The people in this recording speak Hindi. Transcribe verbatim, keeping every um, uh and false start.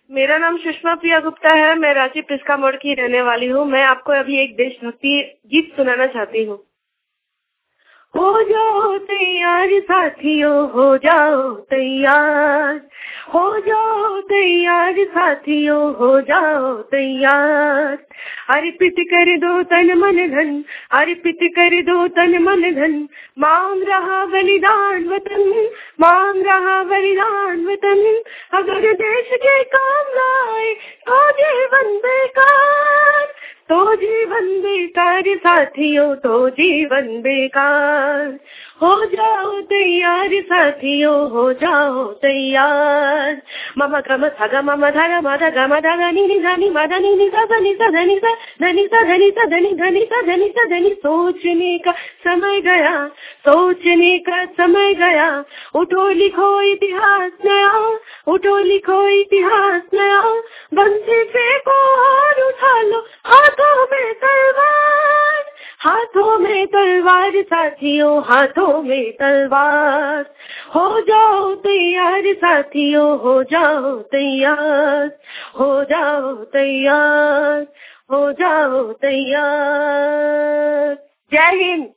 मेरा नाम सुषमा प्रिया गुप्ता है। मैं रांची पिस्का मोड़ की रहने वाली हूँ। मैं आपको अभी एक देशभक्ति गीत सुनाना चाहती हूँ। हो जाओ तैयार साथियों, हो जाओ तैयार, हो जाओ तैयार साथियों, हो जाओ तैयार। अर्पित कर दो तन मन धन, अर्पित कर दो तन मन धन, मांग रहा बलिदान वतन, मांग रहा बलिदान वतन। अगर देश के काम लाए तो जीवन बेकार, तो जीवन बेकार साथियों, तो जीवन बेकार। हो जाओ तैयार साथियों, हो जाओ तैयार। मम गम ध ग मम ध ग म ध ग म ध ग नि नि ध नि म ध नि नि ध ध नि ध ध नि ध ध नि ध ध नि ध ध नि ध नि ध ध नि ध ध नि। सोचने का समय गया, सोचने का समय गया, उठो लिखो इतिहास नया, उठो लिखो इतिहास नया। बंसी फेंको और उठा लो हाथों में तलवार, हाथों में तलवार साथियों, हाथों में तलवार। हो जाओ तैयार साथियों, हो जाओ तैयार, हो जाओ तैयार, हो जाओ तैयार। जय हिंद।